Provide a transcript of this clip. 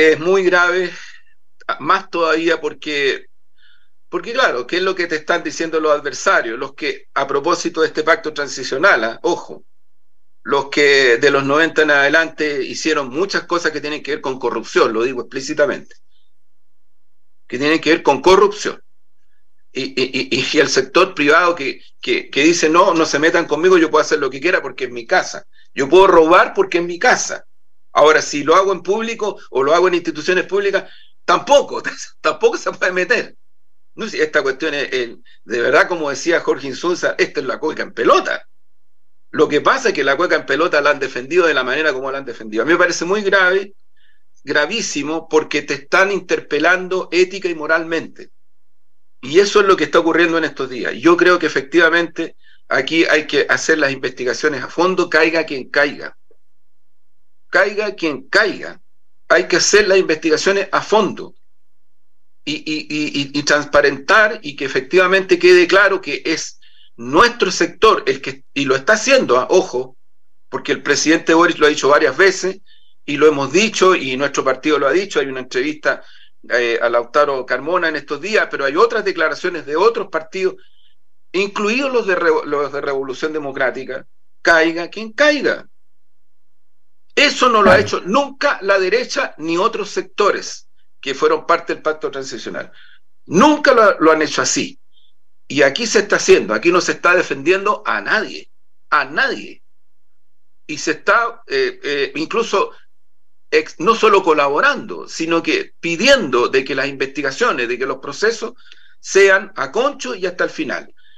es muy grave, más todavía porque claro, ¿qué es lo que te están diciendo los adversarios? Los que, a propósito de este pacto transicional, ojo, los que de los 90 en adelante hicieron muchas cosas que tienen que ver con corrupción, lo digo explícitamente, que tienen que ver con corrupción. Y el sector privado que dice, no, no se metan conmigo, yo puedo hacer lo que quiera porque es mi casa. Yo puedo robar porque es mi casa. Ahora, si lo hago en público o lo hago en instituciones públicas, tampoco, tampoco se puede meter. No sé, esta cuestión de verdad, como decía Jorge Insunza, esta es la cueca en pelota. Lo que pasa es que la cueca en pelota la han defendido de la manera como la han defendido. A mí me parece muy grave, gravísimo, porque te están interpelando ética y moralmente. Y eso es lo que está ocurriendo en estos días. Yo creo que efectivamente aquí hay que hacer las investigaciones a fondo, caiga quien caiga. Caiga quien caiga. Hay que hacer las investigaciones a fondo y transparentar y que efectivamente quede claro que es nuestro sector el que, y lo está haciendo, ojo, porque el presidente Boris lo ha dicho varias veces y lo hemos dicho y nuestro partido lo ha dicho. Hay una entrevista a Lautaro Carmona en estos días, pero hay otras declaraciones de otros partidos, incluidos los de Revolución Democrática. Caiga quien caiga. Eso no lo ha Claro. hecho nunca la derecha ni otros sectores que fueron parte del pacto transicional. Nunca lo han hecho así. Y aquí se está haciendo, aquí no se está defendiendo a nadie, a nadie. Y se está incluso no solo colaborando, sino que pidiendo de que las investigaciones, de que los procesos sean a concho y hasta el final.